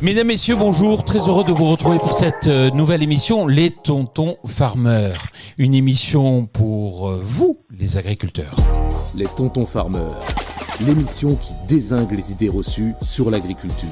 Mesdames, Messieurs, bonjour. Très heureux de vous retrouver pour cette nouvelle émission, Les Tontons Farmers. Une émission pour vous, les agriculteurs. Les Tontons Farmers, l'émission qui dézingue les idées reçues sur l'agriculture.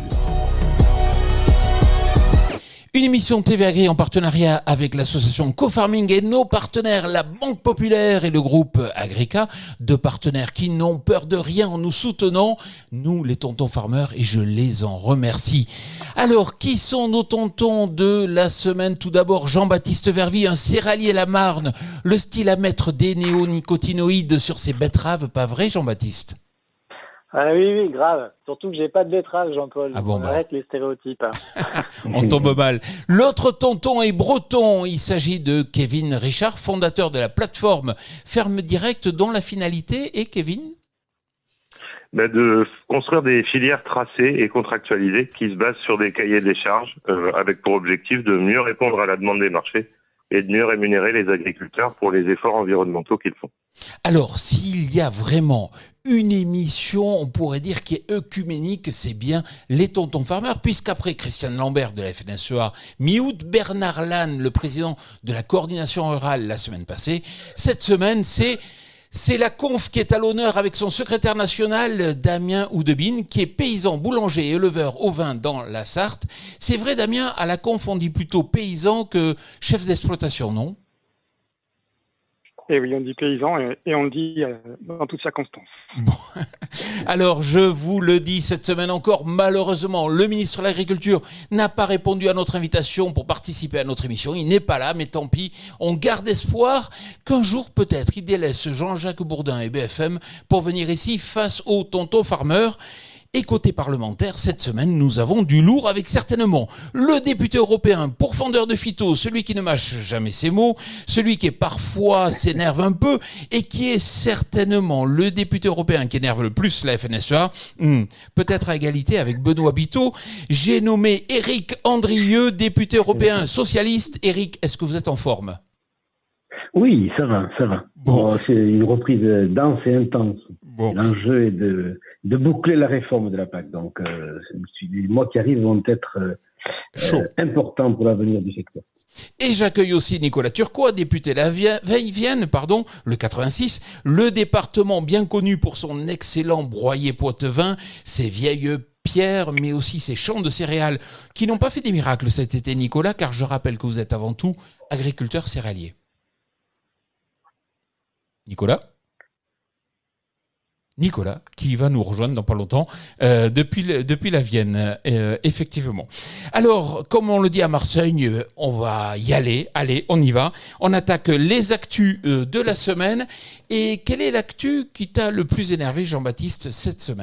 Une émission TV Agri en partenariat avec l'association Co-Farming et nos partenaires, la Banque Populaire et le groupe Agrica, deux partenaires qui n'ont peur de rien en nous soutenant, nous les Tontons Farmers, et je les en remercie. Alors, qui sont nos tontons de la semaine? Tout d'abord, Jean-Baptiste Vervy, un céréalier la Marne, le style à mettre des néonicotinoïdes sur ses betteraves, pas vrai Jean-Baptiste? Ah oui, grave. Surtout que j'ai pas de betterave, Jean-Paul. Ah bon, on arrête les stéréotypes. On tombe mal. L'autre tonton est breton. Il s'agit de Kevin Richard, fondateur de la plateforme Ferme Direct, dont la finalité est, Kevin ? De construire des filières tracées et contractualisées qui se basent sur des cahiers des charges avec pour objectif de mieux répondre à la demande des marchés et de mieux rémunérer les agriculteurs pour les efforts environnementaux qu'ils font. Alors, s'il y a vraiment une émission, on pourrait dire, qui est œcuménique, c'est bien les Tontons Farmers, puisqu'après Christiane Lambert de la FNSEA, mi-août, Bernard Lannes, le président de la coordination rurale la semaine passée, cette semaine, c'est la conf qui est à l'honneur avec son secrétaire national, Damien Oudebine, qui est paysan, boulanger et éleveur au vin dans la Sarthe. C'est vrai, Damien, à la conf, on dit plutôt paysan que chef d'exploitation, non ? Et oui, on dit paysan et on le dit dans toute circonstance. Bon. Alors, je vous le dis cette semaine encore, malheureusement, le ministre de l'Agriculture n'a pas répondu à notre invitation pour participer à notre émission. Il n'est pas là, mais tant pis. On garde espoir qu'un jour, peut-être, il délaisse Jean-Jacques Bourdin et BFM pour venir ici face aux Tontons Farmers. Et côté parlementaire, cette semaine, nous avons du lourd avec certainement le député européen pourfendeur de phyto, celui qui ne mâche jamais ses mots, celui qui parfois s'énerve un peu et qui est certainement le député européen qui énerve le plus la FNSEA, peut-être à égalité avec Benoît Biteau. J'ai nommé Éric Andrieux, député européen socialiste. Éric, est-ce que vous êtes en forme ? Oui, ça va. Bon, c'est une reprise dense et intense. Bon. L'enjeu est de boucler la réforme de la PAC. Donc, les mois qui arrivent vont être importants pour l'avenir du secteur. Et j'accueille aussi Nicolas Turquois, député de la Vienne, le 86, le département bien connu pour son excellent broyé Poitevin, ses vieilles pierres, mais aussi ses champs de céréales, qui n'ont pas fait des miracles cet été, Nicolas, car je rappelle que vous êtes avant tout agriculteur céréalier. Nicolas, qui va nous rejoindre dans pas longtemps, depuis la Vienne, effectivement. Alors, comme on le dit à Marseille, on va y aller. Allez, on y va. On attaque les actus de la semaine. Et quelle est l'actu qui t'a le plus énervé, Jean-Baptiste, cette semaine ?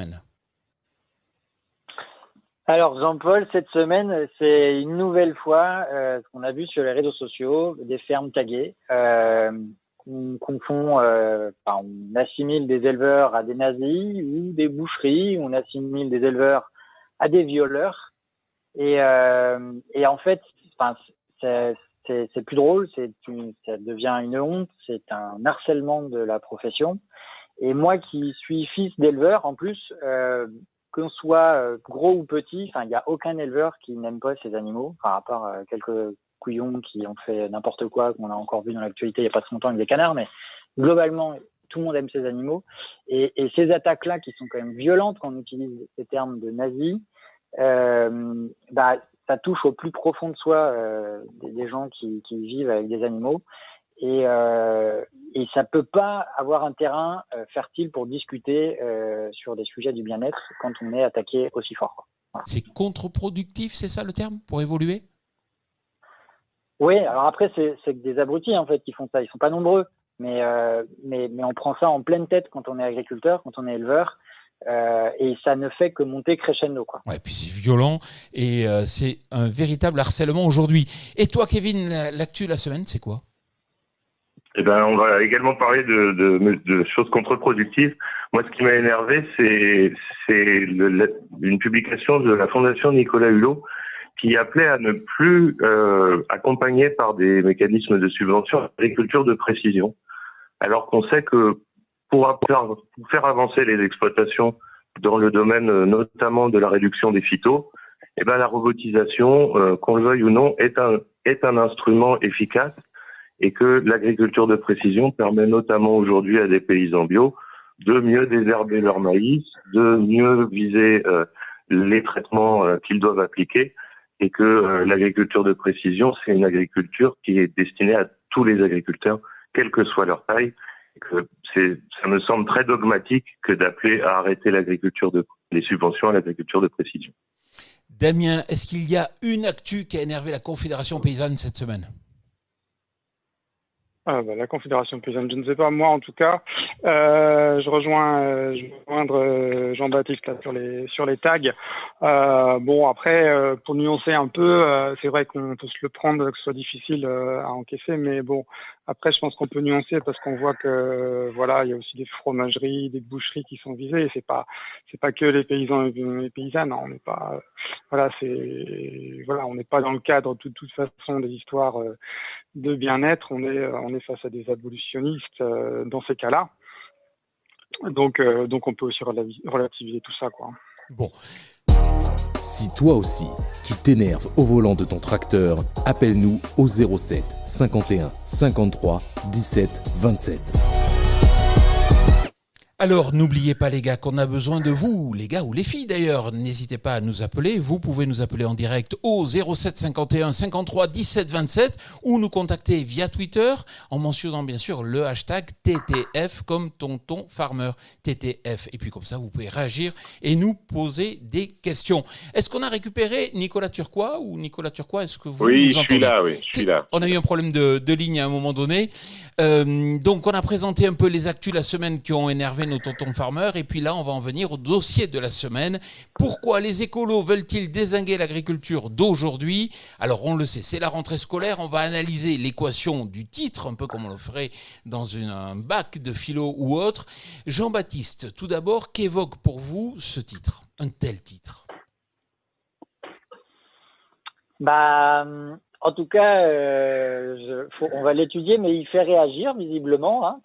Alors, Jean-Paul, cette semaine, c'est une nouvelle fois ce qu'on a vu sur les réseaux sociaux, des fermes taguées. On confond, on assimile des éleveurs à des nazis ou des boucheries, on assimile des éleveurs à des violeurs. Et en fait, c'est plus drôle, ça devient une honte, c'est un harcèlement de la profession. Et moi qui suis fils d'éleveur, en plus, qu'on soit gros ou petit, il n'y a aucun éleveur qui n'aime pas ses animaux, à part quelques couillons qui ont fait n'importe quoi, qu'on a encore vu dans l'actualité il n'y a pas très longtemps avec des canards, mais globalement, tout le monde aime ses animaux. Et ces attaques-là, qui sont quand même violentes quand on utilise ces termes de nazis, ça touche au plus profond de soi des gens qui vivent avec des animaux. Et ça peut pas avoir un terrain fertile pour discuter sur des sujets du bien-être quand on est attaqué aussi fort. Voilà. C'est contre-productif, c'est ça le terme, pour évoluer ? Oui, alors après, c'est des abrutis, en fait, qui font ça. Ils sont pas nombreux, mais on prend ça en pleine tête quand on est agriculteur, quand on est éleveur, et ça ne fait que monter crescendo, quoi. Ouais, puis c'est violent, et c'est un véritable harcèlement aujourd'hui. Et toi, Kevin, l'actu de la semaine, c'est quoi ? Eh ben, on va également parler de choses contre-productives. Moi, ce qui m'a énervé, c'est une publication de la Fondation Nicolas Hulot qui appelait à ne plus accompagner par des mécanismes de subvention l'agriculture de précision, alors qu'on sait que pour faire avancer les exploitations dans le domaine notamment de la réduction des phytos, eh ben la robotisation, qu'on le veuille ou non, est un instrument efficace, et que l'agriculture de précision permet notamment aujourd'hui à des paysans bio de mieux désherber leur maïs, de mieux viser les traitements qu'ils doivent appliquer, et que l'agriculture de précision, c'est une agriculture qui est destinée à tous les agriculteurs, quelle que soit leur taille. Et que ça me semble très dogmatique que d'appeler à arrêter les subventions à l'agriculture de précision. Damien, est-ce qu'il y a une actu qui a énervé la Confédération paysanne cette semaine ? La Confédération paysanne, je ne sais pas. Moi, en tout cas, je rejoins Jean-Baptiste là, sur les tags. Après, pour nuancer un peu, c'est vrai qu'on peut se le prendre, que ce soit difficile à encaisser, mais bon, après, je pense qu'on peut nuancer parce qu'on voit que voilà, il y a aussi des fromageries, des boucheries qui sont visées. Et c'est pas que les paysans et les paysannes. Hein, on n'est pas, on n'est pas dans le cadre de toute façon des histoires de bien-être. On est face à des abolitionnistes dans ces cas-là. Donc on peut aussi relativiser tout ça, quoi. Bon. Si toi aussi, tu t'énerves au volant de ton tracteur, appelle-nous au 07 51 53 17 27. Alors, n'oubliez pas les gars qu'on a besoin de vous, les gars ou les filles d'ailleurs. N'hésitez pas à nous appeler. Vous pouvez nous appeler en direct au 07 51 53 17 27 ou nous contacter via Twitter en mentionnant bien sûr le hashtag TTF comme Tonton Farmer, TTF. Et puis comme ça, vous pouvez réagir et nous poser des questions. Est-ce qu'on a récupéré Nicolas Turquois ou Nicolas Turquois, est-ce que vous nous entendez ? Oui, je suis là. On a eu un problème de ligne à un moment donné. Donc on a présenté un peu les actus la semaine qui ont énervé nos tontons farmers et puis là on va en venir au dossier de la semaine. Pourquoi les écolos veulent-ils dézinguer l'agriculture d'aujourd'hui ? Alors on le sait, c'est la rentrée scolaire, on va analyser l'équation du titre, un peu comme on le ferait dans un bac de philo ou autre. Jean-Baptiste, tout d'abord, qu'évoque pour vous ce titre, un tel titre ? En tout cas, on va l'étudier, mais il fait réagir visiblement. Hein.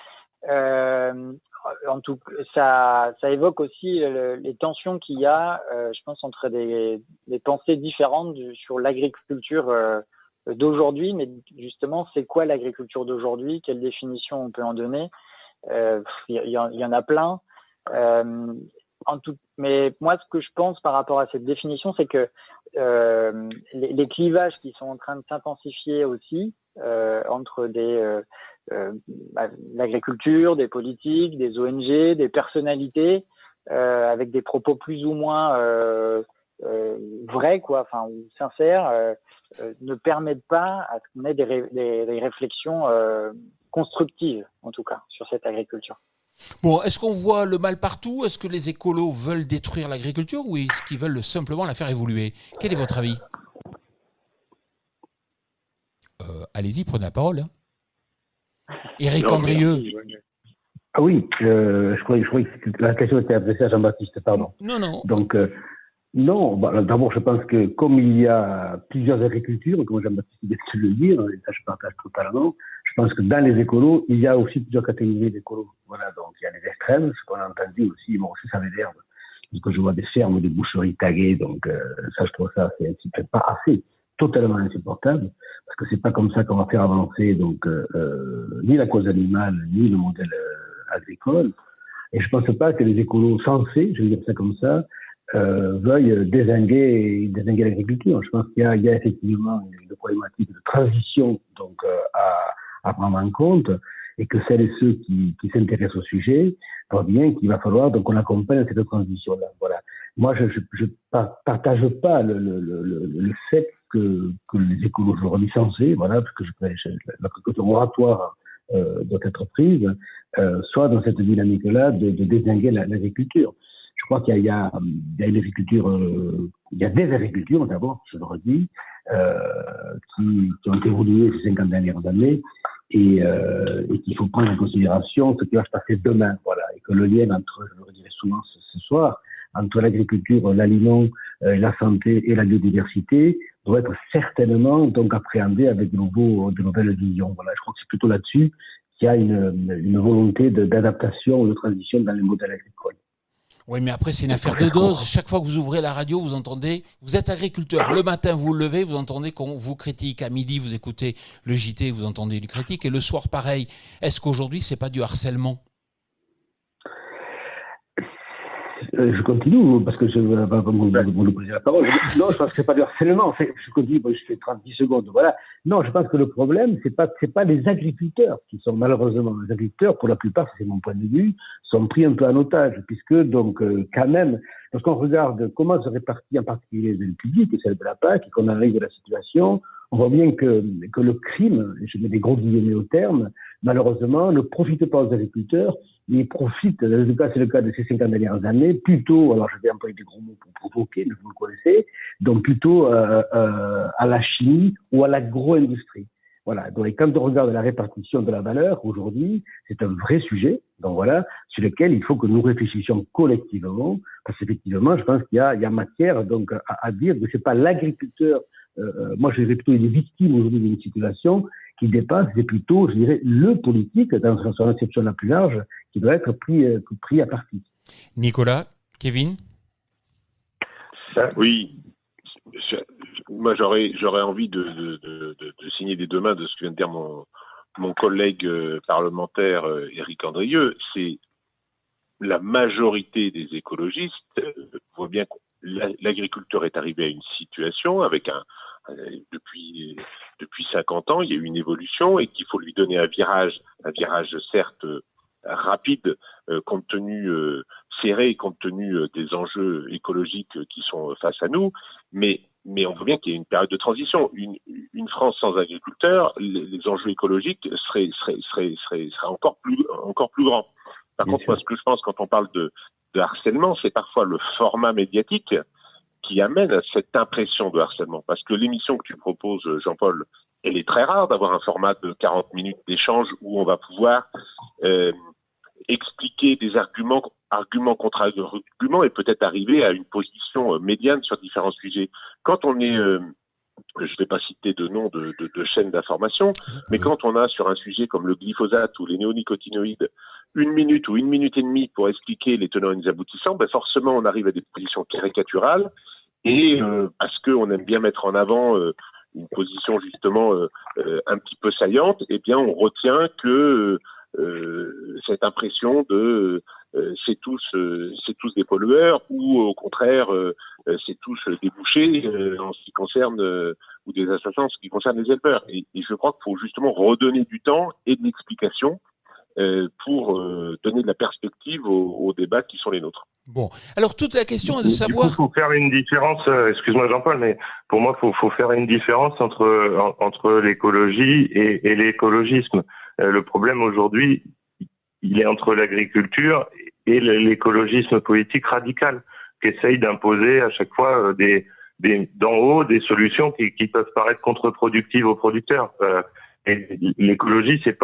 En tout cas, ça évoque aussi les tensions qu'il y a, je pense, entre des pensées différentes sur l'agriculture d'aujourd'hui. Mais justement, c'est quoi l'agriculture d'aujourd'hui ? Quelle définition on peut en donner ? Il y en a plein. Mais moi, ce que je pense par rapport à cette définition, c'est que les clivages qui sont en train de s'intensifier aussi entre l'agriculture, des politiques, des ONG, des personnalités, avec des propos plus ou moins vrais, quoi, enfin ou sincères, ne permettent pas à ce qu'on ait des réflexions constructives, en tout cas, sur cette agriculture. Bon, est-ce qu'on voit le mal partout ? Est-ce que les écolos veulent détruire l'agriculture ou est-ce qu'ils veulent simplement la faire évoluer ? Quel est votre avis ? Allez-y, prenez la parole. Éric Andrieux. Ah oui, je croyais que la question était adressée à Jean-Baptiste, pardon. Non. Donc, non, d'abord, je pense que comme il y a plusieurs agricultures, comme Jean-Baptiste vient de le dire, et ça je partage totalement, je pense que dans les écolos, il y a aussi plusieurs catégories d'écolos. Voilà, donc il y a les extrêmes, ce qu'on a entendu aussi, moi aussi ça m'énerve, parce que je vois des fermes, des boucheries taguées, donc ça je trouve ça c'est pas assez, totalement insupportable, parce que c'est pas comme ça qu'on va faire avancer donc ni la cause animale, ni le modèle agricole. Et je pense pas que les écolos sensés, je vais dire ça comme ça, veuillent dézinguer l'agriculture. Je pense qu'il y a effectivement une problématique de transition donc à prendre en compte, et que celles et ceux qui s'intéressent au sujet voient bien qu'il va falloir donc qu'on accompagne cette transition-là. Voilà. Moi, je partage pas le fait que les écolos aujourd'hui censés, voilà, parce que la moratoire doit être prise, soit dans cette dynamique-là de dézinguer l'agriculture. Je crois qu'il y a une agriculture, il y a des agricultures d'abord, je le redis, qui ont évolué ces 50 dernières années et qu'il faut prendre en considération ce qui va se passer demain, voilà, et que le lien entre, je le redirai souvent ce soir, entre l'agriculture, l'aliment, la santé et la biodiversité doit être certainement donc appréhendé avec de nouvelles visions. Voilà, je crois que c'est plutôt là-dessus qu'il y a une volonté d'adaptation ou de transition dans les modèles agricoles. Oui, mais après, c'est une affaire de dose. Chaque fois que vous ouvrez la radio, vous entendez, vous êtes agriculteur. Le matin, vous vous levez, vous entendez qu'on vous critique. À midi, vous écoutez le JT, vous entendez du critique. Et le soir, pareil. Est-ce qu'aujourd'hui, c'est pas du harcèlement? Je continue, parce que je vais vous poser la parole. Non, je pense que c'est pas du harcèlement. Je continue, je fais 30 secondes. Voilà. Non, je pense que le problème, c'est pas les agriculteurs qui sont, malheureusement, les agriculteurs, pour la plupart, c'est mon point de vue, sont pris un peu en otage, puisque, donc, quand même, lorsqu'on regarde comment se répartit en particulier les aides publiques et celles de la PAC, et qu'on arrive à la situation, on voit bien que le crime, je mets des gros guillemets au terme, malheureusement, ne profite pas aux agriculteurs. Il profite, c'est le cas de ces 50 dernières années, plutôt, alors je vais employer des gros mots pour provoquer, mais vous le connaissez, donc plutôt à la chimie ou à l'agro-industrie. Voilà. Donc, quand on regarde la répartition de la valeur aujourd'hui, c'est un vrai sujet. Donc voilà, sur lequel il faut que nous réfléchissions collectivement, parce qu'effectivement, je pense qu'il y a matière donc à dire que c'est pas l'agriculteur. Moi, je dirais plutôt il est victime aujourd'hui d'une situation qui dépasse, c'est plutôt, je dirais, le politique dans son inception la plus large qui doit être pris à partie. Nicolas, Kevin? Oui. Moi, j'aurais envie de signer des deux mains de ce que vient de dire mon collègue parlementaire Éric Andrieux. C'est la majorité des écologistes voient bien que l'agriculteur est arrivé à une situation avec depuis 50 ans, il y a eu une évolution et qu'il faut lui donner un virage certes rapide, compte tenu serré, compte tenu des enjeux écologiques qui sont face à nous, mais on voit bien qu'il y a une période de transition. Une France sans agriculteurs, les enjeux écologiques seraient encore plus grands. Par contre, moi, ce que je pense quand on parle de harcèlement, c'est parfois le format médiatique qui amène à cette impression de harcèlement. Parce que l'émission que tu proposes, Jean-Paul, elle est très rare d'avoir un format de 40 minutes d'échange où on va pouvoir expliquer des arguments contre arguments et peut-être arriver à une position médiane sur différents sujets. Quand on est, je ne vais pas citer de nom de chaînes d'information, mais quand on a sur un sujet comme le glyphosate ou les néonicotinoïdes 1 minute ou 1 minute et demie pour expliquer les tenants et les aboutissants, forcément on arrive à des positions caricaturales et parce qu'on aime bien mettre en avant une position justement un petit peu saillante, eh bien on retient que cette impression de c'est tous des pollueurs ou au contraire c'est tous des bouchers en ce qui concerne ou des assassins en ce qui concerne les éleveurs. Et je crois qu'il faut justement redonner du temps et de l'explication pour donner de la perspective aux débats qui sont les nôtres. Bon, alors toute la question est de savoir... Il faut faire une différence, excuse-moi Jean-Paul, mais pour moi, il faut faire une différence entre l'écologie et l'écologisme. Le problème aujourd'hui, il est entre l'agriculture et l'écologisme politique radical, qui essaye d'imposer à chaque fois d'en haut des solutions qui peuvent paraître contre-productives aux producteurs. Et l'écologie, ça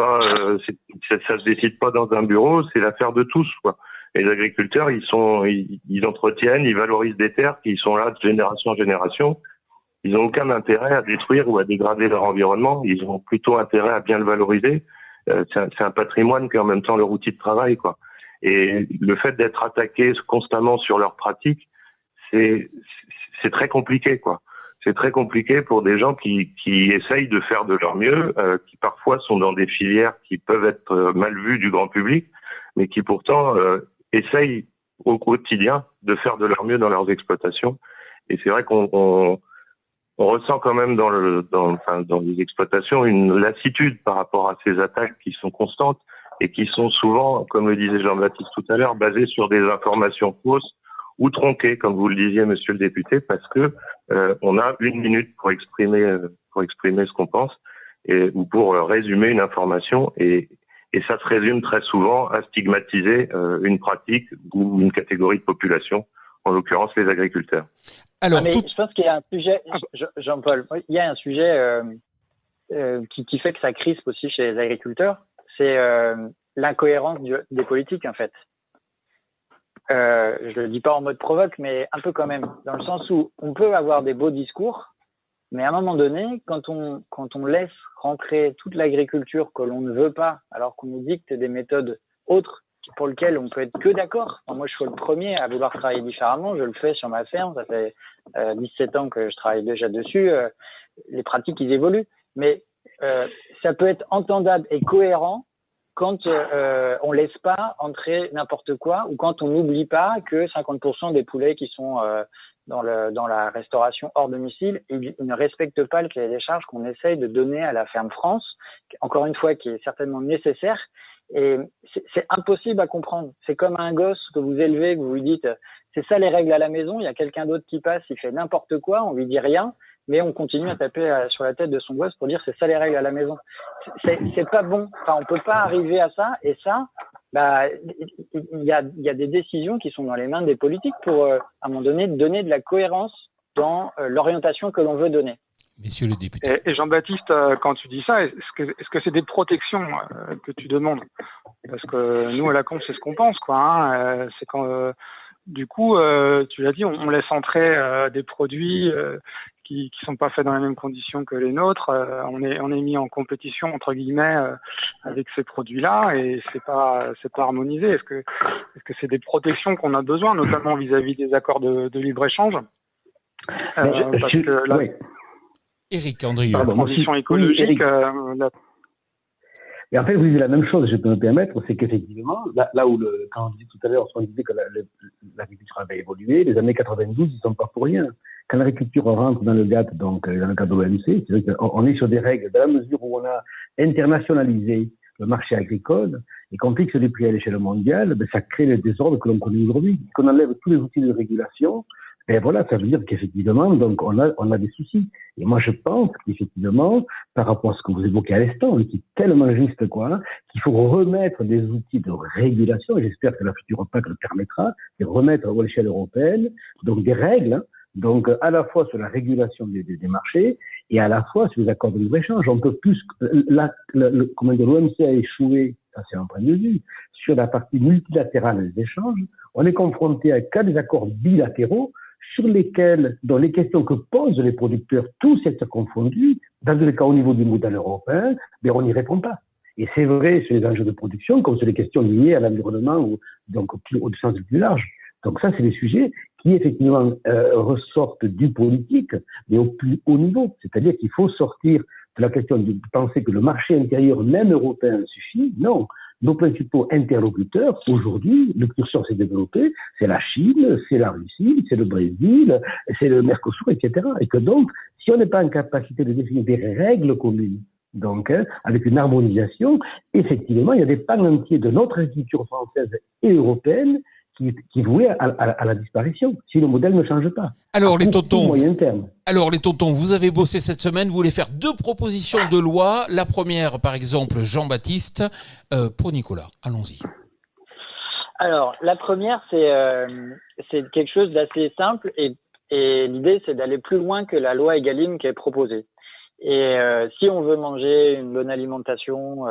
se décide pas dans un bureau, c'est l'affaire de tous, quoi. Et les agriculteurs, ils entretiennent, ils valorisent des terres qui sont là de génération en génération. Ils n'ont aucun intérêt à détruire ou à dégrader leur environnement. Ils ont plutôt intérêt à bien le valoriser. C'est un patrimoine qui est en même temps leur outil de travail, quoi. Et le fait d'être attaqué constamment sur leurs pratiques, c'est très compliqué, quoi. C'est très compliqué pour des gens qui essayent de faire de leur mieux, qui parfois sont dans des filières qui peuvent être mal vues du grand public, mais qui pourtant essayent au quotidien de faire de leur mieux dans leurs exploitations. Et c'est vrai qu'on ressent quand même dans les exploitations une lassitude par rapport à ces attaques qui sont constantes et qui sont souvent, comme le disait Jean-Baptiste tout à l'heure, basées sur des informations fausses ou tronquées, comme vous le disiez, monsieur le député, parce que on a 1 minute pour exprimer ce qu'on pense ou pour résumer une information et ça se résume très souvent à stigmatiser une pratique ou une catégorie de population, en l'occurrence les agriculteurs. Alors, je pense qu'il y a un sujet, Jean-Paul, il y a un sujet qui fait que ça crispe aussi chez les agriculteurs, c'est l'incohérence des politiques en fait. Je le dis pas en mode provoque, mais un peu quand même, dans le sens où on peut avoir des beaux discours, mais à un moment donné, quand on laisse rentrer toute l'agriculture que l'on ne veut pas, alors qu'on nous dicte des méthodes autres pour lequel on peut être que d'accord. Enfin, moi, je suis le premier à vouloir travailler différemment. Je le fais sur ma ferme. Ça fait 17 ans que je travaille déjà dessus. Les pratiques, ils évoluent. Mais ça peut être entendable et cohérent quand on laisse pas entrer n'importe quoi ou quand on n'oublie pas que 50% des poulets qui sont dans la restauration hors domicile, ils ne respectent pas le cahier des charges qu'on essaye de donner à la ferme France, encore une fois, qui est certainement nécessaire. Et c'est impossible à comprendre. C'est comme un gosse que vous élevez, que vous lui dites c'est ça les règles à la maison, il y a quelqu'un d'autre qui passe, il fait n'importe quoi, on lui dit rien, mais on continue à taper sur la tête de son gosse pour dire c'est ça les règles à la maison. C'est pas bon. Enfin, on peut pas arriver à ça. Et ça, il y a des décisions qui sont dans les mains des politiques pour, à un moment donné, donner de la cohérence dans l'orientation que l'on veut donner. Messieurs les députés. Et Jean-Baptiste, quand tu dis ça, est-ce que c'est des protections que tu demandes? Parce que nous, à la con, c'est ce qu'on pense, quoi. Hein. C'est quand, du coup, tu l'as dit, on laisse entrer des produits qui sont pas faits dans les mêmes conditions que les nôtres. On est mis en compétition entre guillemets avec ces produits-là et c'est pas harmonisé. Est-ce que c'est des protections qu'on a besoin, notamment vis-à-vis des accords de libre-échange? Parce que là, oui. Éric Andrieux. la transition écologique. Et en fait, vous disiez la même chose, je peux me permettre, c'est qu'effectivement, là où quand on disait tout à l'heure, on disait que l'agriculture avait évolué, les années 92, ils sont pas pour rien. Quand l'agriculture rentre dans le GATT, donc dans le cadre de l'OMC, c'est vrai qu'on est sur des règles, dans la mesure où on a internationalisé le marché agricole et qu'on fixe les prix à l'échelle mondiale, ça crée le désordre que l'on connaît aujourd'hui. Qu'on enlève tous les outils de régulation, et voilà, ça veut dire qu'effectivement, donc on a des soucis. Et moi, je pense qu'effectivement, par rapport à ce que vous évoquez à l'instant, qui est tellement juste, quoi, qu'il faut remettre des outils de régulation, et j'espère que la future PAC le permettra, de remettre à l'échelle européenne, donc des règles, donc à la fois sur la régulation des marchés et à la fois sur les accords de libre-échange. On peut plus, l'OMC a échoué, ça c'est un point de vue, sur la partie multilatérale des échanges. On est confronté à qu'à des accords bilatéraux, sur lesquels, dans les questions que posent les producteurs, tous secteurs confondus, dans le cas au niveau du modèle européen, mais on n'y répond pas. Et c'est vrai sur les enjeux de production, comme sur les questions liées à l'environnement, ou donc au sens le plus large. Donc ça, c'est des sujets qui effectivement ressortent du politique, mais au plus haut niveau. C'est-à-dire qu'il faut sortir de la question de penser que le marché intérieur, même européen, suffit. Non. Nos principaux interlocuteurs, aujourd'hui, le curseur s'est développé, c'est la Chine, c'est la Russie, c'est le Brésil, c'est le Mercosur, etc. Et que donc, si on n'est pas en capacité de définir des règles communes, donc, avec une harmonisation, effectivement, il y a des pans entiers de notre agriculture française et européenne qui est voué à la disparition, si le modèle ne change pas. Alors les tontons, moyen terme. Alors les tontons, vous avez bossé cette semaine, vous voulez faire 2 propositions de loi. La première, par exemple, Jean-Baptiste, pour Nicolas. Allons-y. Alors, la première, c'est quelque chose d'assez simple et l'idée, c'est d'aller plus loin que la loi Egalim qui est proposée. Et si on veut manger une bonne alimentation,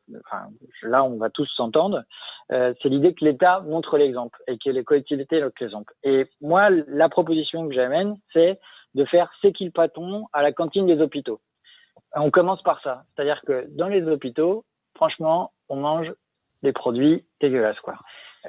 là on va tous s'entendre, c'est l'idée que l'État montre l'exemple et que les collectivités montrent l'exemple. Et moi, la proposition que j'amène, c'est de faire c'est qui le patron à la cantine des hôpitaux. On commence par ça, c'est-à-dire que dans les hôpitaux, franchement, on mange des produits dégueulasses, quoi.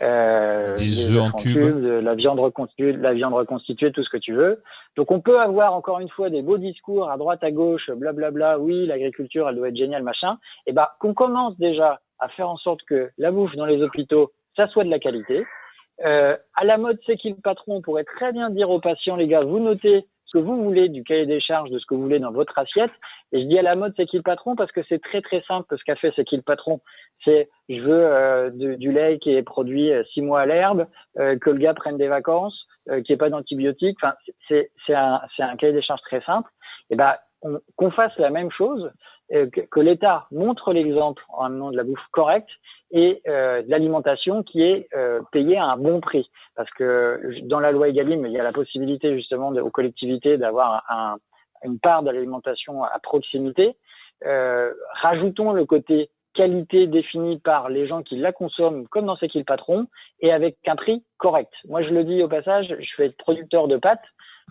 Des œufs en tube, la viande reconstituée, tout ce que tu veux. Donc on peut avoir encore une fois des beaux discours à droite à gauche, blablabla, oui, l'agriculture elle doit être géniale, machin. Et qu'on commence déjà à faire en sorte que la bouffe dans les hôpitaux, ça soit de la qualité. À la mode c'est qui le patron, on pourrait très bien dire aux patients, les gars, vous notez ce que vous voulez du cahier des charges, de ce que vous voulez dans votre assiette. Et je dis à la mode c'est qui le patron parce que c'est très très simple ce qu'a fait c'est qui le patron. C'est je veux du lait qui est produit 6 mois à l'herbe, que le gars prenne des vacances, qu'il n'y ait pas d'antibiotiques. Enfin, c'est un cahier des charges très simple. Et qu'on fasse la même chose, que l'État montre l'exemple en amenant de la bouffe correcte et de l'alimentation qui est payée à un bon prix. Parce que dans la loi Egalim, il y a la possibilité justement aux collectivités d'avoir une part de l'alimentation à proximité. Rajoutons le côté qualité définie par les gens qui la consomment, comme dans C'est qui le patron, et avec un prix correct. Moi, je le dis au passage, je vais être producteur de pâtes.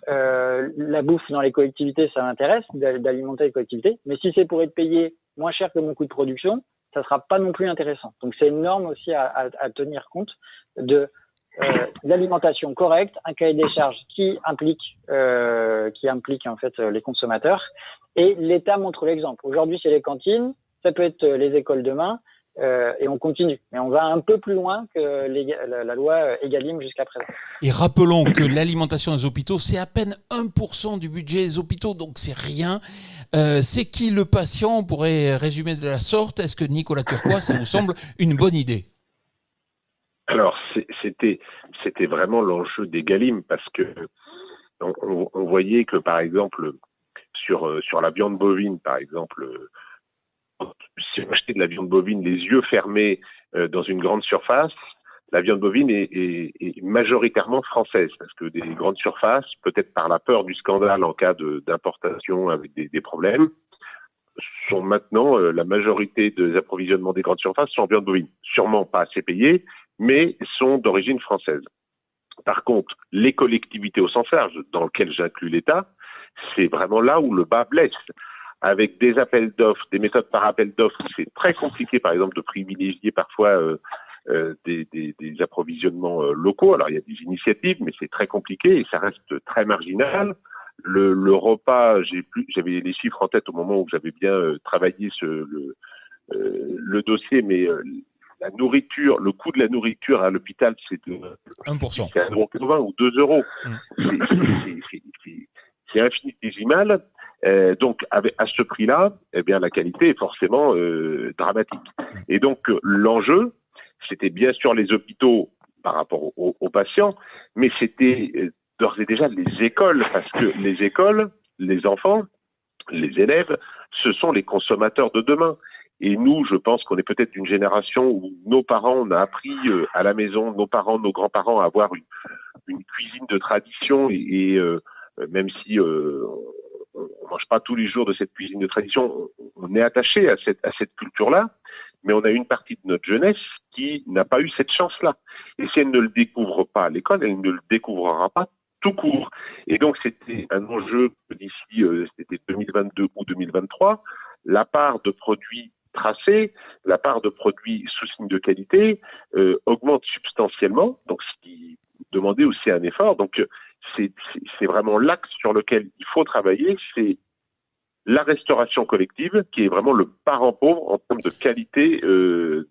La bouffe dans les collectivités, ça m'intéresse d'alimenter les collectivités. Mais si c'est pour être payé moins cher que mon coût de production, ça sera pas non plus intéressant. Donc c'est une norme aussi à tenir compte de l'alimentation correcte, un cahier des charges qui implique en fait les consommateurs, et l'État montre l'exemple. Aujourd'hui c'est les cantines, ça peut être les écoles demain, et on continue. Mais on va un peu plus loin que la loi Egalim jusqu'à présent. Et rappelons que l'alimentation des hôpitaux, c'est à peine 1% du budget des hôpitaux, donc c'est rien. C'est qui le patient? On pourrait résumer de la sorte. Est-ce que Nicolas Turquois, ça vous semble une bonne idée? Alors, c'était vraiment l'enjeu d'Egalim, parce que on voyait que, par exemple, sur la viande bovine, par exemple, si on achetait de la viande bovine les yeux fermés dans une grande surface, la viande bovine est majoritairement française, parce que des grandes surfaces, peut-être par la peur du scandale en cas d'importation avec des problèmes, sont maintenant la majorité des approvisionnements des grandes surfaces sont en viande bovine. Sûrement pas assez payées, mais sont d'origine française. Par contre, les collectivités au sens large, dans lesquelles j'inclus l'État, c'est vraiment là où le bas blesse. Avec des appels d'offres, des méthodes par appel d'offres, c'est très compliqué, par exemple, de privilégier parfois des approvisionnements locaux. Alors, il y a des initiatives, mais c'est très compliqué et ça reste très marginal. Le repas, j'avais les chiffres en tête au moment où j'avais bien travaillé le dossier, mais la nourriture, le coût de la nourriture à l'hôpital, c'est de 1%. C'est 1,20 ou 2 euros. C'est infinitésimal. Donc, à ce prix-là, eh bien, la qualité est forcément dramatique. Et donc, l'enjeu, c'était bien sûr les hôpitaux par rapport aux patients, mais c'était d'ores et déjà les écoles, parce que les écoles, les enfants, les élèves, ce sont les consommateurs de demain. Et nous, je pense qu'on est peut-être d'une génération où nos parents, on a appris à la maison, nos parents, nos grands-parents, à avoir une cuisine de tradition, et même si on mange pas tous les jours de cette cuisine de tradition, on est attaché à cette culture-là, mais on a une partie de notre jeunesse qui n'a pas eu cette chance-là. Et si elle ne le découvre pas à l'école, elle ne le découvrira pas tout court. Et donc, c'était un enjeu d'ici, c'était 2022 ou 2023, la part de produits tracés, la part de produits sous signe de qualité augmente substantiellement, donc ce qui demandait aussi un effort. Donc, c'est vraiment l'axe sur lequel il faut travailler, c'est la restauration collective, qui est vraiment le parent pauvre en termes de qualité, de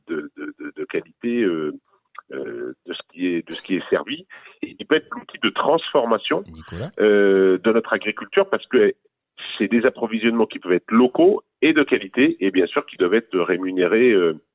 ce qui est servi, et qui peut être l'outil de transformation de notre agriculture, parce que c'est des approvisionnements qui peuvent être locaux et de qualité, et bien sûr qui doivent être rémunérés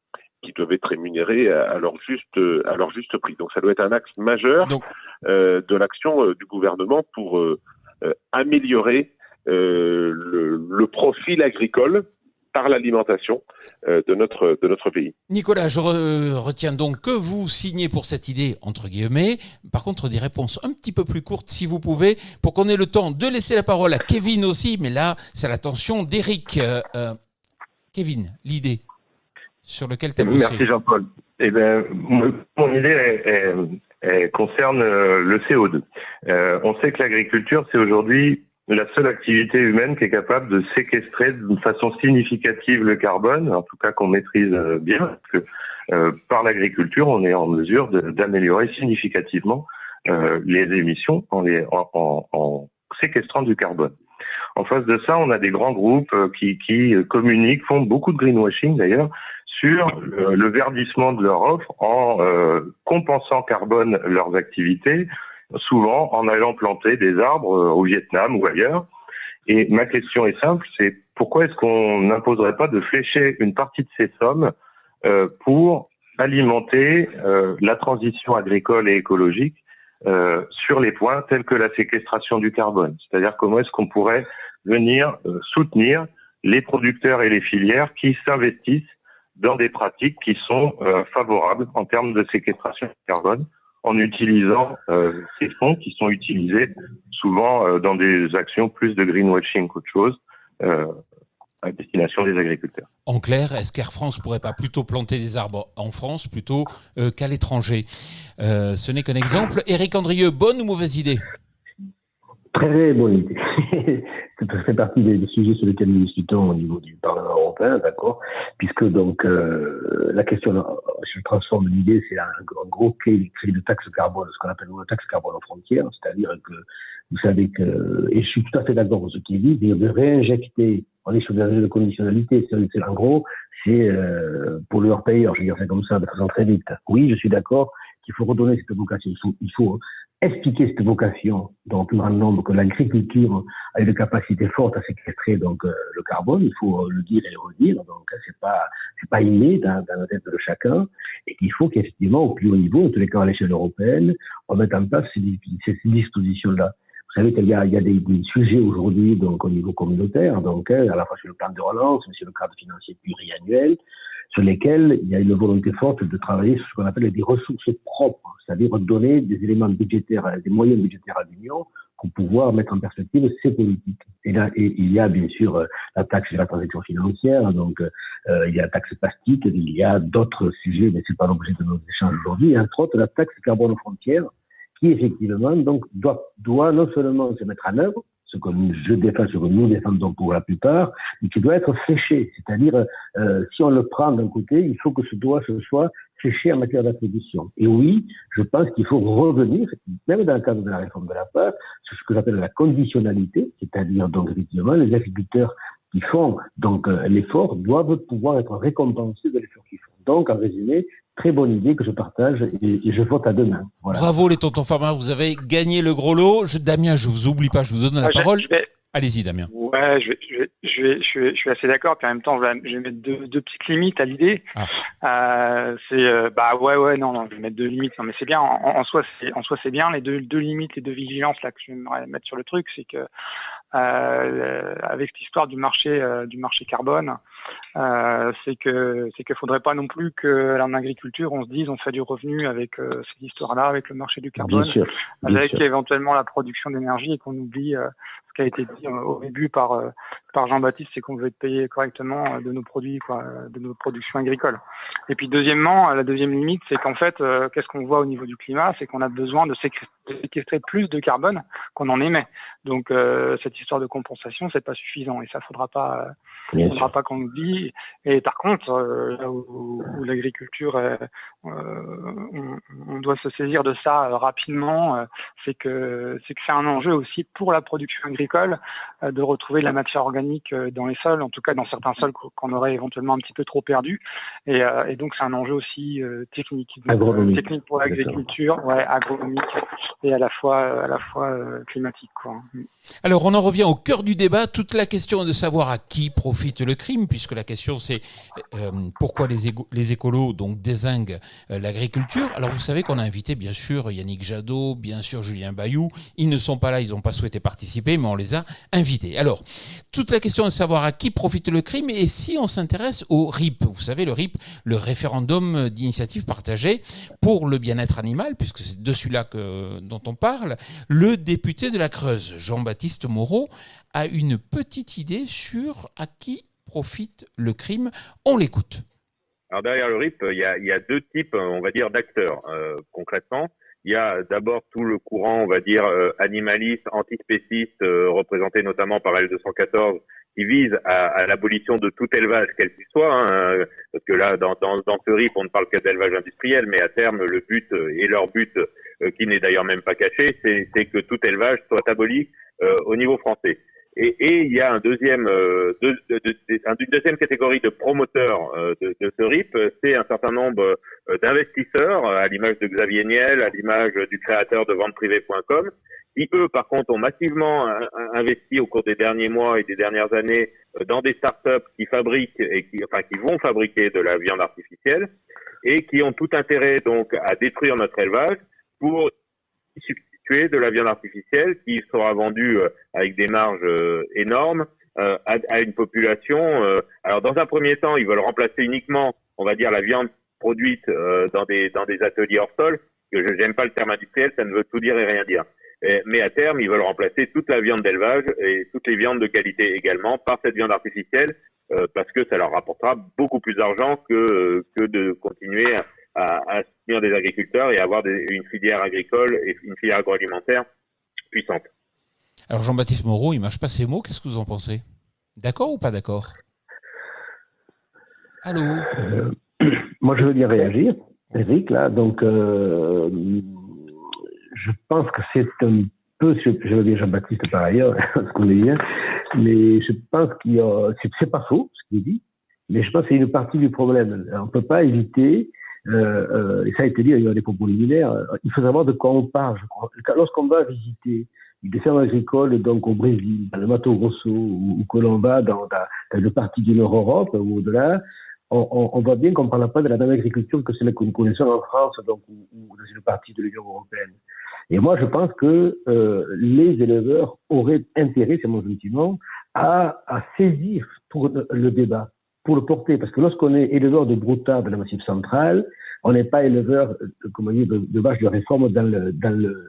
à leur juste prix. Donc ça doit être un axe majeur de l'action du gouvernement pour améliorer le profil agricole par l'alimentation de notre pays. Nicolas, je retiens donc que vous signez pour cette idée, entre guillemets. Par contre, des réponses un petit peu plus courtes, si vous pouvez, pour qu'on ait le temps de laisser la parole à Kevin aussi. Mais là, c'est l'attention d'Éric. Kevin, l'idée sur laquelle tu as bossé. Merci Jean-Paul. Eh bien, mon idée elle concerne le CO2. On sait que l'agriculture, c'est aujourd'hui la seule activité humaine qui est capable de séquestrer d'une façon significative le carbone, en tout cas qu'on maîtrise bien, parce que par l'agriculture, on est en mesure d'améliorer significativement les émissions en séquestrant du carbone. En face de ça, on a des grands groupes qui communiquent, font beaucoup de greenwashing d'ailleurs, sur le verdissement de leur offre en compensant carbone leurs activités, souvent en allant planter des arbres au Vietnam ou ailleurs. Et ma question est simple, c'est pourquoi est-ce qu'on n'imposerait pas de flécher une partie de ces sommes pour alimenter la transition agricole et écologique sur les points tels que la séquestration du carbone? C'est-à-dire comment est-ce qu'on pourrait venir soutenir les producteurs et les filières qui s'investissent dans des pratiques qui sont favorables en termes de séquestration du carbone, en utilisant ces fonds qui sont utilisés souvent dans des actions plus de greenwashing qu'autre chose à destination des agriculteurs. En clair, est-ce qu'Air France ne pourrait pas plutôt planter des arbres en France plutôt qu'à l'étranger? Ce n'est qu'un exemple. Éric Andrieux, bonne ou mauvaise idée? Très bonne idée. ça fait partie des sujets sur lesquels nous discutons au niveau du Parlement européen, d'accord, puisque donc la question, je transforme l'idée, c'est un gros créer de taxe carbone, ce qu'on appelle une taxe carbone aux frontières, c'est-à-dire que vous savez que, et je suis tout à fait d'accord avec ce qui est dit, de réinjecter, on est sur des règles de conditionnalité, c'est en gros, c'est pollueur-payeur, je vais dire ça comme ça, de façon très vite. Oui, je suis d'accord qu'il faut redonner cette vocation, il faut expliquer cette vocation dans le plus grand nombre, que l'agriculture a une capacité forte à séquestrer donc le carbone, il faut le dire et le redire, donc c'est pas inné dans la tête de chacun, et qu'il faut qu'effectivement au plus haut niveau, en tous les cas à l'échelle européenne, on mette en place ces dispositions-là. Vous savez qu'il y a des sujets aujourd'hui donc au niveau communautaire, donc à la fois sur le plan de relance, mais sur le cadre financier pluriannuel, sur lesquels il y a une volonté forte de travailler sur ce qu'on appelle des ressources propres, c'est-à-dire donner des éléments budgétaires, des moyens budgétaires à l'Union pour pouvoir mettre en perspective ces politiques. Et là, il y a bien sûr la taxe sur la transaction financière, donc il y a la taxe plastique, il y a d'autres sujets, mais c'est pas l'objet de nos échanges aujourd'hui, et entre autres la taxe carbone aux frontières, qui effectivement donc doit non seulement se mettre en œuvre, ce que je défends, ce que nous défendons pour la plupart, mais qui doit être fléché. C'est-à-dire, si on le prend d'un côté, il faut que ce soit fléché en matière d'attribution. Et oui, je pense qu'il faut revenir, même dans le cadre de la réforme de la PAC, sur ce que j'appelle la conditionnalité, c'est-à-dire donc effectivement les agriculteurs qui font donc l'effort doivent pouvoir être récompensés de l'effort qu'ils font. Donc, en résumé, très bonne idée que je partage et je vote à demain. Voilà. Bravo les tontons farmers, vous avez gagné le gros lot. Damien, je vous oublie pas, je vous donne la parole. Allez-y Damien. Ouais, je suis assez d'accord. Puis en même temps, je vais mettre deux petites limites à l'idée. Non, je vais mettre deux limites. Non, mais c'est bien. En soi, c'est bien. Les deux limites, les deux vigilances là que je vais mettre sur le truc, c'est que avec cette histoire du marché carbone, c'est que faudrait pas non plus que en agriculture on se dise on fait du revenu avec cette histoire-là, avec le marché du carbone, avec éventuellement la production d'énergie, et qu'on oublie ce qui a été dit au début par Jean-Baptiste, c'est qu'on veut être payé correctement de nos produits, de nos productions agricoles. Et puis deuxièmement, la deuxième limite, c'est qu'en fait, qu'est-ce qu'on voit au niveau du climat, c'est qu'on a besoin de séquestrer plus de carbone qu'on en émet. Donc cette histoire de compensation, c'est pas suffisant, et ça faudra pas qu'on oublie. Et par contre, là où l'agriculture, on doit se saisir de ça rapidement, c'est que c'est un enjeu aussi pour la production agricole de retrouver de la matière organique dans les sols, en tout cas dans certains sols qu'on aurait éventuellement un petit peu trop perdus. Et donc c'est un enjeu aussi technique pour l'agriculture, agronomique, et à la fois climatique, quoi. Alors on en revient au cœur du débat. Toute la question est de savoir à qui profite le crime, puisque la question c'est pourquoi les écolos donc dézinguent l'agriculture. Alors vous savez qu'on a invité bien sûr Yannick Jadot, bien sûr Julien Bayou. Ils ne sont pas là, ils n'ont pas souhaité participer, mais on les a invités. Alors toute la question est de savoir à qui profite le crime, et si on s'intéresse au RIP. Vous savez, le RIP, le référendum d'initiative partagée pour le bien-être animal, puisque c'est de celui-là dont on parle. Le député de la Creuse, Jean-Baptiste Moreau, a une petite idée sur à qui profite le crime. On l'écoute. Alors derrière le RIP, il y a deux types, on va dire, d'acteurs concrètement. Il y a d'abord tout le courant, on va dire, animaliste, antispéciste, représenté notamment par L214, qui vise à l'abolition de tout élevage, quel qu'il soit, parce que là, dans ce RIP, on ne parle que d'élevage industriel, mais à terme, le but, et leur but, qui n'est d'ailleurs même pas caché, c'est que tout élevage soit aboli au niveau français. Et il y a une deuxième catégorie de promoteurs de ce RIP, c'est un certain nombre d'investisseurs, à l'image de Xavier Niel, à l'image du créateur de venteprivée.com, qui eux, par contre, ont massivement investi au cours des derniers mois et des dernières années dans des startups qui fabriquent qui vont fabriquer de la viande artificielle, et qui ont tout intérêt donc à détruire notre élevage pour substituer de la viande artificielle qui sera vendue avec des marges énormes à une population. Alors dans un premier temps, ils veulent remplacer uniquement, on va dire, la viande produite dans des ateliers hors sol. Que j'aime pas le terme industriel, ça ne veut tout dire et rien dire. Mais à terme, ils veulent remplacer toute la viande d'élevage et toutes les viandes de qualité également par cette viande artificielle, parce que ça leur rapportera beaucoup plus d'argent que de continuer à soutenir des agriculteurs et avoir une filière agricole et une filière agroalimentaire puissante. Alors Jean-Baptiste Moreau, il mâche pas ses mots, qu'est-ce que vous en pensez? D'accord ou pas d'accord? Allô? Moi, je veux bien réagir, Eric, là. Donc, je pense que c'est un peu, je veux dire Jean-Baptiste par ailleurs, ce qu'on est bien, mais je pense qu'il y a, c'est pas faux, ce qu'il dit, mais je pense que c'est une partie du problème. On ne peut pas éviter, et ça a été dit, il y a des propos liminaires, il faut savoir de quoi on parle, je crois. Lorsqu'on va visiter des fermes agricoles, donc au Brésil, dans le Mato Grosso, ou que l'on va dans une partie du Nord-Europe, ou au-delà, on voit bien qu'on ne parle pas de la même agriculture que celle que nous connaissons en France, donc, ou dans une partie de l'Union européenne. Et moi, je pense que les éleveurs auraient intérêt, c'est mon sentiment, à saisir pour le débat, pour le porter. Parce que lorsqu'on est éleveur de broutards de la Massif central, on n'est pas éleveur, de vaches de réforme dans le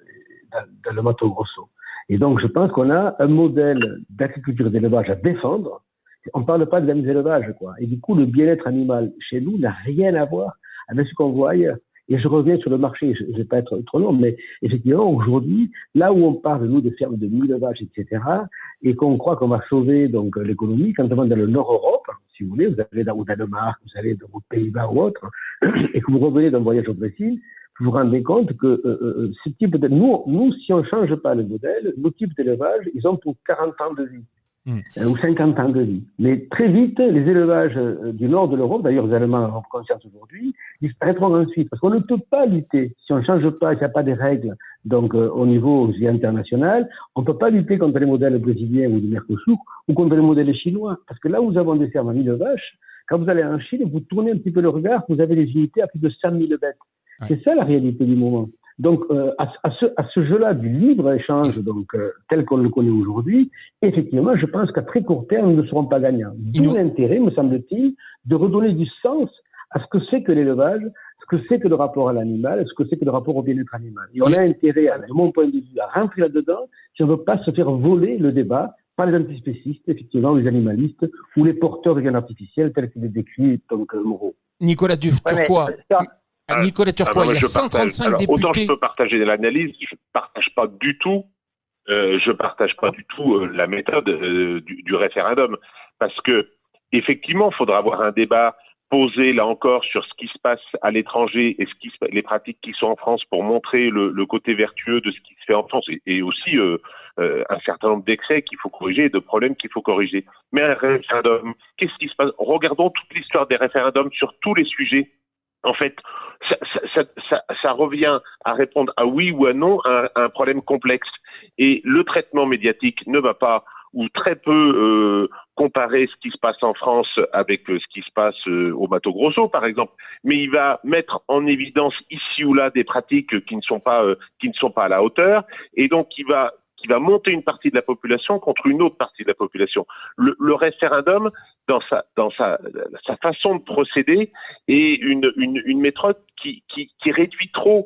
Mato Grosso. Et donc, je pense qu'on a un modèle d'agriculture et d'élevage à défendre. On ne parle pas de la mise élevage, quoi. Et du coup, le bien-être animal chez nous n'a rien à voir avec ce qu'on voit ailleurs. Et je reviens sur le marché, je ne vais pas être trop long, mais effectivement, aujourd'hui, là où on parle, nous, de fermes de 1000 vaches, etc., et qu'on croit qu'on va sauver donc l'économie, quand on va dans le Nord-Europe, si vous voulez, vous allez au Danemark, vous allez dans vos Pays-Bas ou autre, et que vous revenez d'un voyage au Brésil, vous vous rendez compte que ce type de... Nous, si on ne change pas le modèle, nos types d'élevage, ils ont pour 40 ans de vie. Ou 50 ans de vie. Mais très vite, les élevages du nord de l'Europe, d'ailleurs les Allemands en ont conscience aujourd'hui, disparaîtront ensuite. Parce qu'on ne peut pas lutter, si on ne change pas, s'il n'y a pas des règles donc au niveau international, on ne peut pas lutter contre les modèles brésiliens ou du Mercosur ou contre les modèles chinois. Parce que là où nous avons des fermes à 1000 vaches, quand vous allez en Chine, vous tournez un petit peu le regard, vous avez des unités à plus de 100 000 bêtes. Ouais. C'est ça la réalité du moment. Donc, à ce jeu-là du libre-échange, donc tel qu'on le connaît aujourd'hui, effectivement, je pense qu'à très court terme, nous ne serons pas gagnants. D'où l'intérêt, me semble-t-il, de redonner du sens à ce que c'est que l'élevage, ce que c'est que le rapport à l'animal, ce que c'est que le rapport au bien-être animal. Et on a intérêt, de mon point de vue, à rentrer là-dedans si on ne veut pas se faire voler le débat par les antispécistes, effectivement, les animalistes, ou les porteurs de viande artificielle, tels qu'il est décrit, donc Moreau. Nicolas Turquois. Nicolas Turquois, il y a 135 députés. Autant je peux partager l'analyse, je partage pas du tout la méthode du référendum, parce que effectivement, il faudra avoir un débat posé là encore sur ce qui se passe à l'étranger et les pratiques qui sont en France pour montrer le côté vertueux de ce qui se fait en France et aussi un certain nombre d'excès qu'il faut corriger et de problèmes qu'il faut corriger. Mais un référendum, qu'est-ce qui se passe? Regardons toute l'histoire des référendums sur tous les sujets. En fait, ça revient à répondre à oui ou à non à un problème complexe. Et le traitement médiatique ne va pas, ou très peu, comparer ce qui se passe en France avec ce qui se passe au Mato Grosso, par exemple. Mais il va mettre en évidence ici ou là des pratiques qui ne sont pas à la hauteur. Et donc, qui va monter une partie de la population contre une autre partie de la population. Le référendum, dans sa façon de procéder, est une méthode qui réduit trop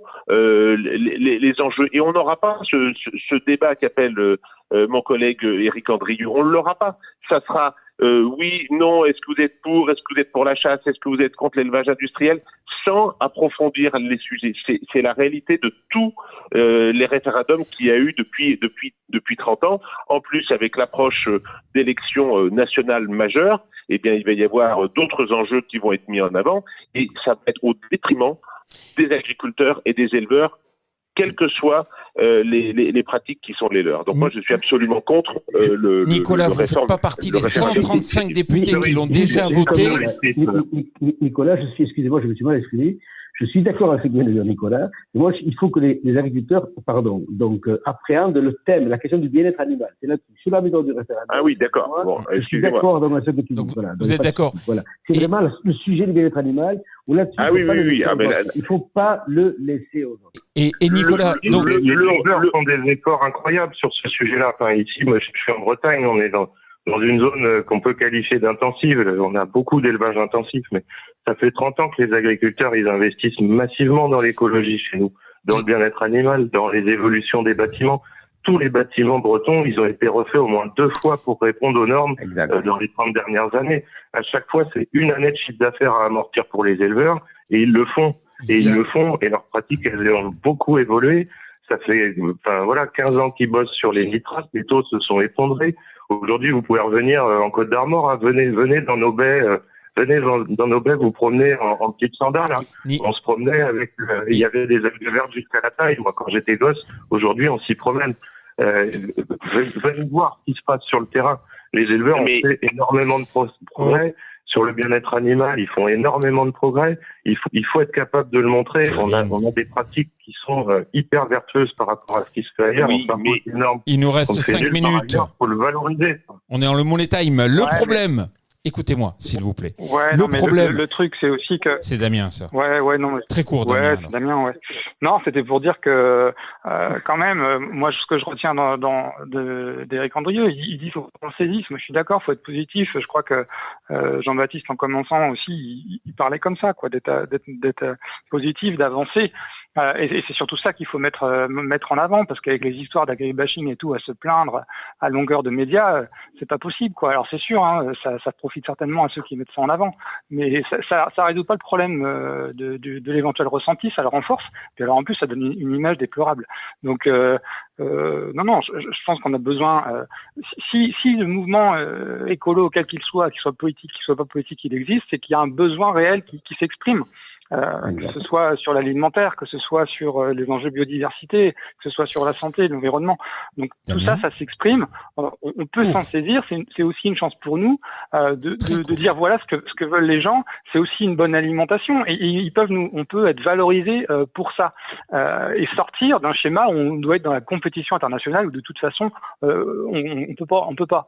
les enjeux. Et on n'aura pas ce débat qu'appelle mon collègue Éric Andrieux. On ne l'aura pas. Ça sera oui, non, est-ce que vous êtes pour, est-ce que vous êtes pour la chasse, est-ce que vous êtes contre l'élevage industriel, sans approfondir les sujets. C'est la réalité de tous les référendums qu'il y a eu depuis 30 ans. En plus, avec l'approche d'élections nationales majeures, eh bien, il va y avoir d'autres enjeux qui vont être mis en avant, et ça va être au détriment des agriculteurs et des éleveurs, quelles que soient les pratiques qui sont les leurs. Donc moi, je suis absolument contre Nicolas, vous ne faites pas partie des 135 députés qui l'ont déjà voté. Nicolas, excusez-moi, je me suis mal exprimé. Je suis d'accord avec ce que vient de dire Nicolas. Moi, il faut que les agriculteurs, appréhendent le thème, la question du bien-être animal. C'est là-dessus. Sur la méthode du référendum. Ah oui, d'accord. Bon, je suis d'accord dans ce que tu dis. Voilà, vous êtes d'accord. Voilà. C'est vraiment le sujet du bien-être animal. Où là-dessus, il ne faut pas le laisser aux autres. Et Nicolas, les éleveurs font des efforts incroyables sur ce sujet-là. Enfin, ici, moi, je suis en Bretagne, on est dans une zone qu'on peut qualifier d'intensive. On a beaucoup d'élevage intensif, mais ça fait 30 ans que les agriculteurs, ils investissent massivement dans l'écologie chez nous, dans le bien-être animal, dans les évolutions des bâtiments. Tous les bâtiments bretons, ils ont été refaits au moins 2 fois pour répondre aux normes dans les 30 dernières années. À chaque fois, c'est une année de chiffre d'affaires à amortir pour les éleveurs, et ils le font. Et ils le font, et leurs pratiques, elles ont beaucoup évolué. Ça fait, 15 ans qu'ils bossent sur les nitrates. Les taux se sont effondrés. Aujourd'hui, vous pouvez revenir en Côte d'Armor. Hein. Venez dans nos baies. Venez dans nos baies, vous promenez en petites sandales. Hein. On se promenait avec. Il y avait des algues vertes jusqu'à la taille. Moi, quand j'étais gosse, aujourd'hui, on s'y promène. Venez voir ce qui se passe sur le terrain. Les éleveurs ont fait énormément de progrès. Sur le bien-être animal, ils font énormément de progrès. Il faut être capable de le montrer. On a des pratiques qui sont hyper vertueuses par rapport à ce qui se fait ailleurs. Oui, mais il nous reste 5 minutes. Il faut le valoriser. On est en le money time. Le problème... Écoutez-moi, s'il vous plaît. Ouais, le truc, c'est aussi que... C'est Damien, ça. Ouais, non. Très court, Damien. Ouais, c'est Damien, ouais. Non, c'était pour dire que, quand même, moi, ce que je retiens d'Éric Andrieux, il dit faut qu'on saisisse. Moi, je suis d'accord, faut être positif. Je crois que Jean-Baptiste, en commençant aussi, il parlait comme ça, quoi, d'être positif, d'avancer. Et c'est surtout ça qu'il faut mettre en avant, parce qu'avec les histoires d'agribashing et tout, à se plaindre à longueur de médias, c'est pas possible, quoi. Alors c'est sûr, hein, ça profite certainement à ceux qui mettent ça en avant, mais ça résout pas le problème de l'éventuel ressenti, ça le renforce. Puis alors en plus, ça donne une image déplorable. Donc non, je pense qu'on a besoin. Si le mouvement écolo, quel qu'il soit politique, qu'il soit pas politique, il existe, c'est qu'il y a un besoin réel qui s'exprime. Que ce soit sur l'alimentaire, que ce soit sur les enjeux biodiversité, que ce soit sur la santé, l'environnement. Donc tout ça s'exprime. On peut s'en saisir. C'est aussi une chance pour nous de dire voilà ce que veulent les gens. C'est aussi une bonne alimentation et on peut être valorisé pour ça et sortir d'un schéma où on doit être dans la compétition internationale où de toute façon on peut pas.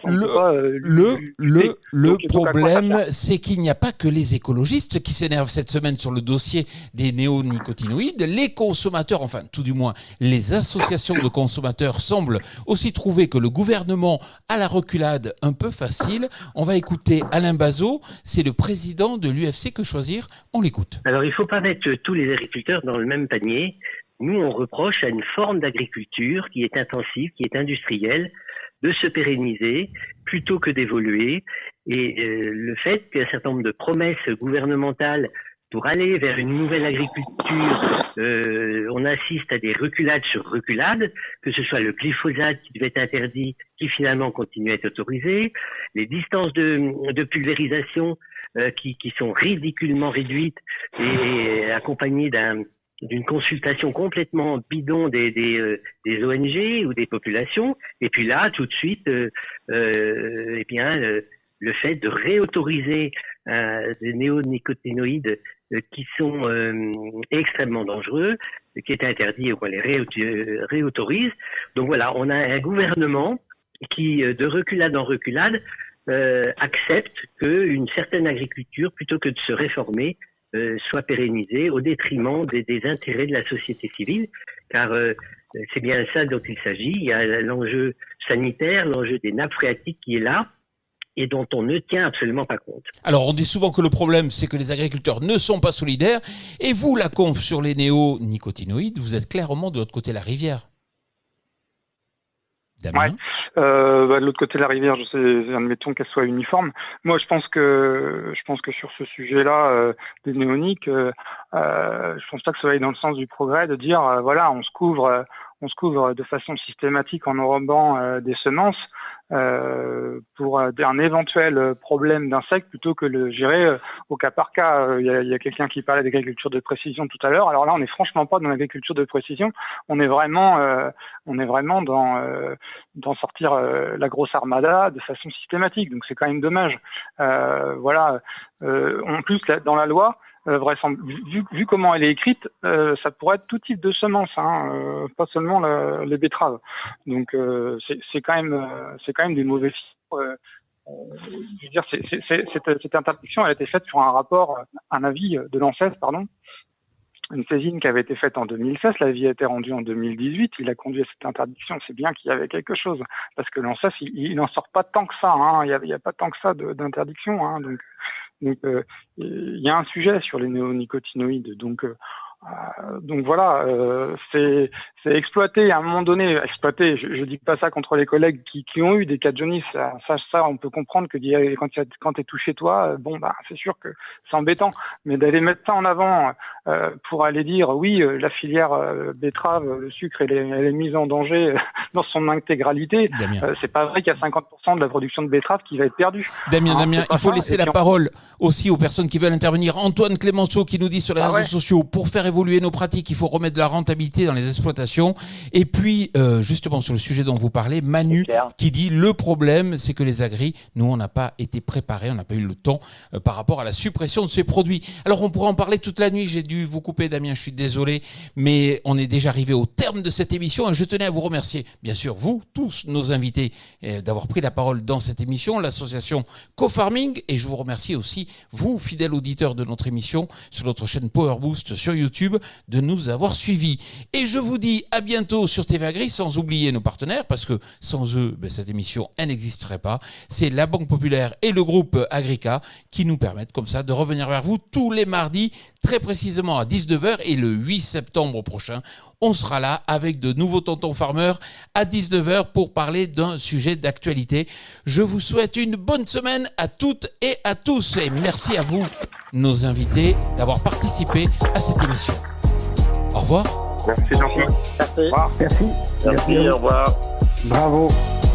Le problème, c'est qu'il n'y a pas que les écologistes qui s'énervent cette semaine sur le dossier des néonicotinoïdes. Les consommateurs, enfin tout du moins les associations de consommateurs semblent aussi trouver que le gouvernement a la reculade un peu facile. On va écouter Alain Bazot, c'est le président de l'UFC Que Choisir. On l'écoute. Alors il ne faut pas mettre tous les agriculteurs dans le même panier. Nous, on reproche à une forme d'agriculture qui est intensive, qui est industrielle, de se pérenniser plutôt que d'évoluer. Et le fait qu'un certain nombre de promesses gouvernementales pour aller vers une nouvelle agriculture, on assiste à des reculades sur reculades, que ce soit le glyphosate qui devait être interdit, qui finalement continue à être autorisé, les distances de pulvérisation qui sont ridiculement réduites et accompagnées d'une consultation complètement bidon des ONG ou des populations. Et puis là, tout de suite, le fait de réautoriser des néonicotinoïdes qui sont extrêmement dangereux, qui est interdit et qu'on les réautorise. Donc voilà, on a un gouvernement qui, de reculade en reculade, accepte qu'une certaine agriculture, plutôt que de se réformer, soit pérennisée au détriment des intérêts de la société civile, car c'est bien ça dont il s'agit. Il y a l'enjeu sanitaire, l'enjeu des nappes phréatiques qui est là, et dont on ne tient absolument pas compte. Alors, on dit souvent que le problème, c'est que les agriculteurs ne sont pas solidaires. Et vous, la conf sur les néonicotinoïdes, vous êtes clairement de l'autre côté de la rivière. Damien ? Ouais. De l'autre côté de la rivière, admettons qu'elle soit uniforme. Moi, je pense que sur ce sujet-là, des néoniques, je pense pas que ça aille dans le sens du progrès de dire, voilà, on se couvre de façon systématique en enrobant des semences pour un éventuel problème d'insectes plutôt que le gérer au cas par cas. Il y a quelqu'un qui parlait d'agriculture de précision tout à l'heure. Alors là, on n'est franchement pas dans l'agriculture de précision. On est vraiment dans sortir la grosse armada de façon systématique. Donc c'est quand même dommage. Voilà. En plus, dans la loi, vu comment elle est écrite, ça pourrait être tout type de semences, pas seulement les betteraves. Donc c'est quand même des mauvais films. Je veux dire, cette interdiction, elle a été faite sur un avis de l'ANSES, une saisine qui avait été faite en 2016, l'avis a été rendu en 2018, il a conduit à cette interdiction. C'est bien qu'il y avait quelque chose, parce que l'ANSES, il n'en sort pas tant que ça, il y a pas tant que ça d'interdiction, donc il y a un sujet sur les néonicotinoïdes. Donc Donc voilà, c'est exploiter à un moment donné, je dis pas ça contre les collègues qui ont eu des cas de jaunisse, ça on peut comprendre que quand t'es touché toi, c'est sûr que c'est embêtant, mais d'aller mettre ça en avant pour aller dire oui, la filière betterave, le sucre, elle est mise en danger dans son intégralité, c'est pas vrai qu'il y a 50% de la production de betterave qui va être perdue. Damien, il faut laisser la parole aussi aux personnes qui veulent intervenir. Antoine Clémenceau qui nous dit sur les réseaux sociaux, pour faire évoluer nos pratiques, il faut remettre de la rentabilité dans les exploitations. Et puis, justement, sur le sujet dont vous parlez, Manu qui dit le problème, c'est que les agris, nous, on n'a pas été préparés, on n'a pas eu le temps par rapport à la suppression de ces produits. Alors, on pourra en parler toute la nuit. J'ai dû vous couper, Damien, je suis désolé, mais on est déjà arrivé au terme de cette émission et je tenais à vous remercier, bien sûr, vous, tous nos invités, d'avoir pris la parole dans cette émission, l'association Co-Farming, et je vous remercie aussi, vous, fidèles auditeurs de notre émission, sur notre chaîne Power Boost sur YouTube, de nous avoir suivis. Et je vous dis à bientôt sur TV Agri, sans oublier nos partenaires, parce que sans eux, cette émission, elle n'existerait pas. C'est la Banque Populaire et le groupe Agrica qui nous permettent comme ça de revenir vers vous tous les mardis, très précisément à 19h, et le 8 septembre prochain, on sera là avec de nouveaux tontons farmers à 19h pour parler d'un sujet d'actualité. Je vous souhaite une bonne semaine à toutes et à tous, et merci à vous, nos invités, d'avoir participé à cette émission. Au revoir. Merci, gentil. Merci. Au revoir. Merci. Merci, au revoir. Bravo.